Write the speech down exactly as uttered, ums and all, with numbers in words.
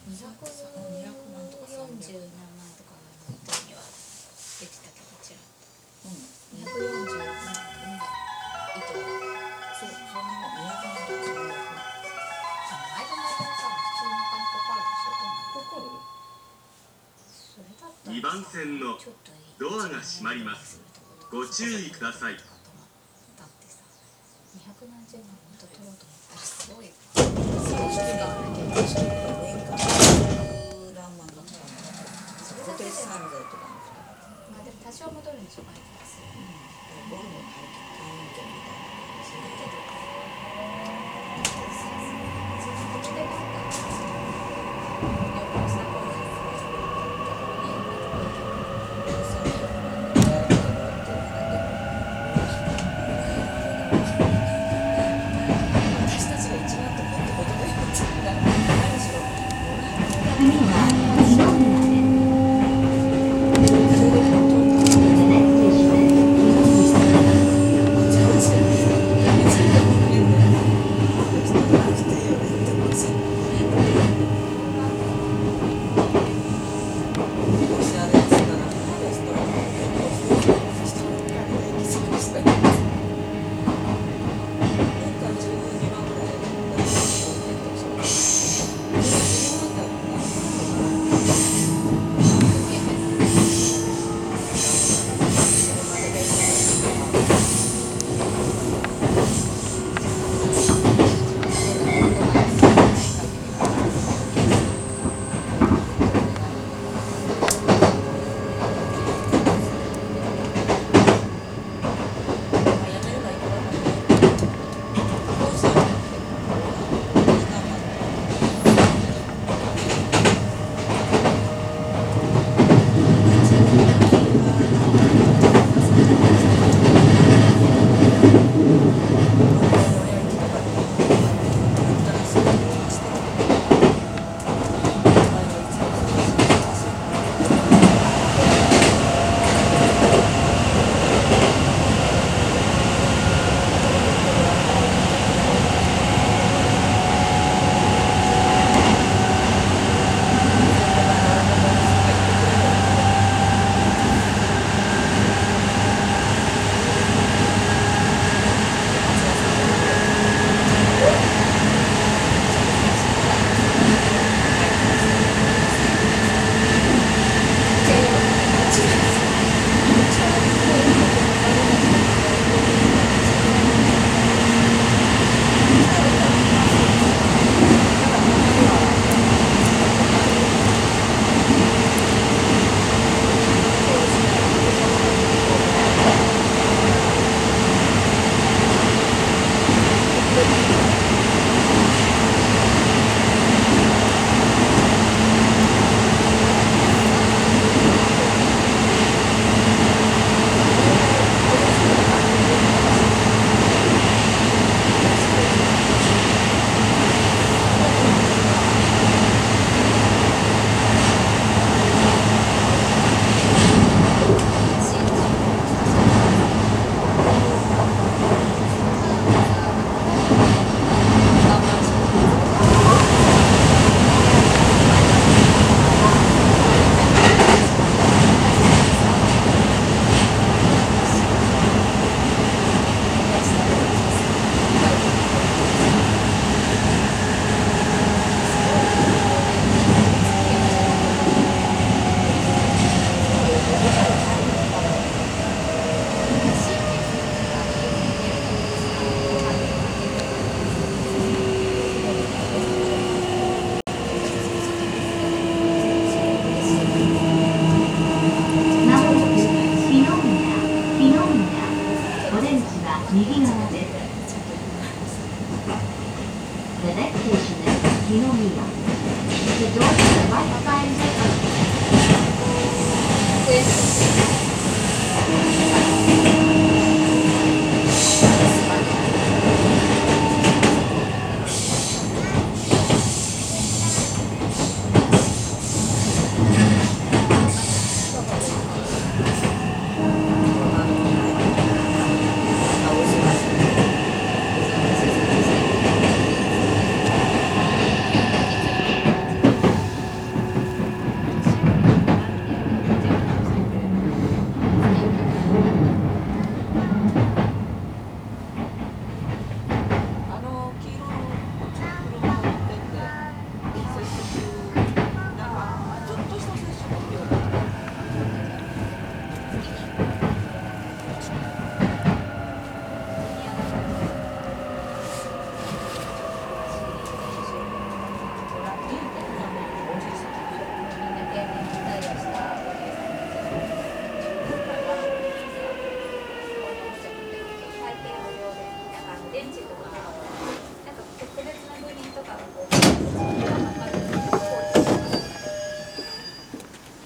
にひゃくまんとかよんじゅうなんまんとかの人には出てたけどちらっと、うん、にひゃくよんじゅうなんまん糸はそうそんなもんにひゃくまんとかさんびゃくまん。毎度毎度さ普通にお金かかるでしょ。かかる。それだったらにばん線のドアが閉まります。ご注意ください。 だってさにひゃくなんじゅうまんの糸取ろうと思ったらすごい公式が公式が年間じゅうなんまんだったらホテルさんぜいとかの人がまあでも多少戻るんでしょバイトする。 ボルの会員権みたいな感じだけどここでなんか旅行した方がいい上